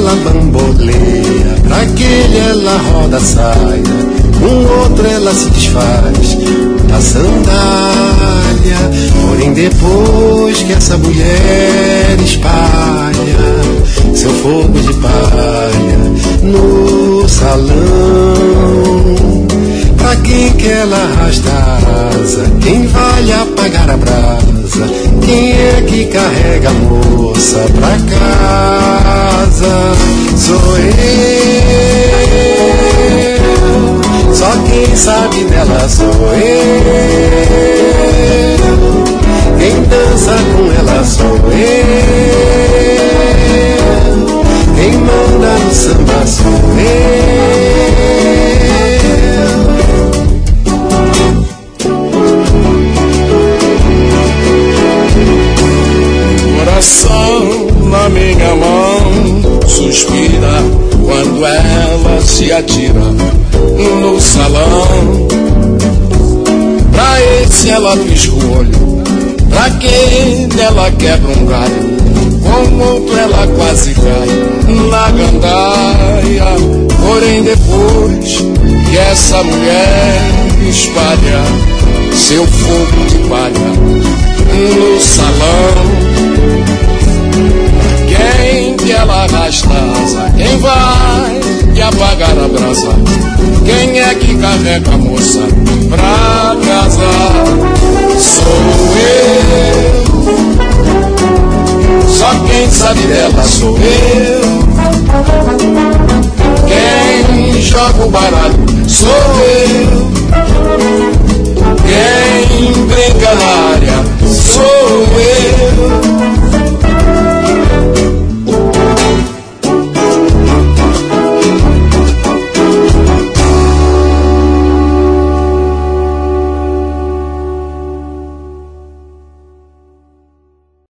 ela bamboleia, pra aquele ela roda a saia, um outro ela se desfaz da sandália. Porém depois que essa mulher espalha seu fogo de palha no salão, pra quem que ela arrasta a asa? Quem vai apagar a brasa? Quem é que carrega a moça pra casa? Sou eu. Só quem sabe dela sou eu. Quem dança com ela sou eu. Quem manda no samba sou eu. Coração na minha mão suspira quando ela se atira no salão. Pra esse ela pisca o olho, pra aquele ela quebra um galho, com outro ela quase cai na gandaia. Porém depois que essa mulher espalha seu fogo de palha no salão, quem que ela arrasta asa? Quem vai que apagar a brasa? Quem é que carrega a moça pra casa? Sou eu. Só quem sabe dela sou eu. Quem joga o baralho sou eu. Quem brinca na área sou eu.